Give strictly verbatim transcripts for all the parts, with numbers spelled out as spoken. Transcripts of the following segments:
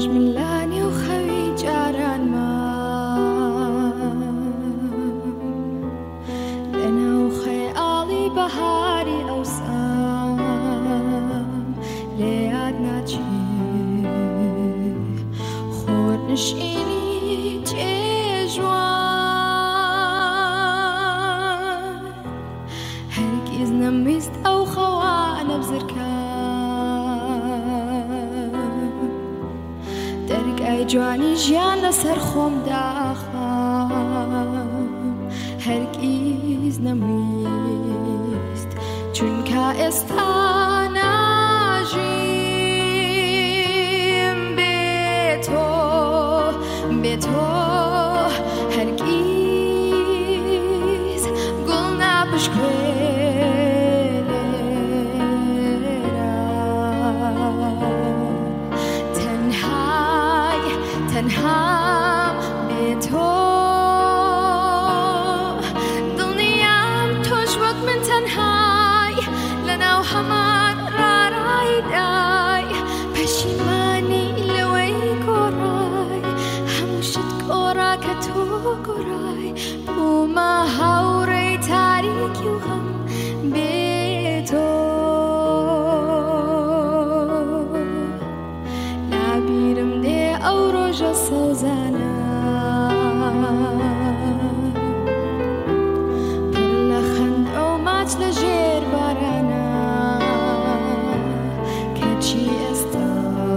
ملانی و خوی جاران ما لنا و خیالی بهاری اوسام لیاد ناچی خور نشینی جوان هرگز نمیست او خوان بزرگان درگای جوانی جان لسر خوم داخم هرگز نمیست چون که استاناجیم به تو به تو هرگز گل نبشکویلم تنهای تنها به تو دنیام توش وقت من تنهای لنا و همان را رای دای پشیمانی لوی گرای هموشت گرا که تو گرای بوما هوری تاریکی و غم به تو نبیرم ده او روژا سوزانا پر لخند او مات لجیر بارانا که چی استا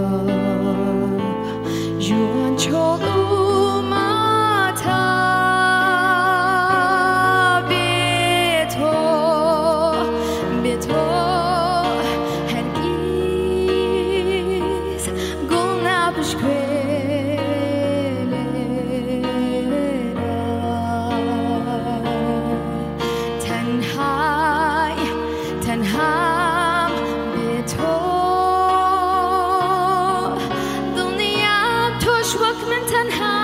جوان چولو ماتا به تو به تو هرگز گل نبشکویلم تنهای تنها به تو دنیا توش وقت من تنها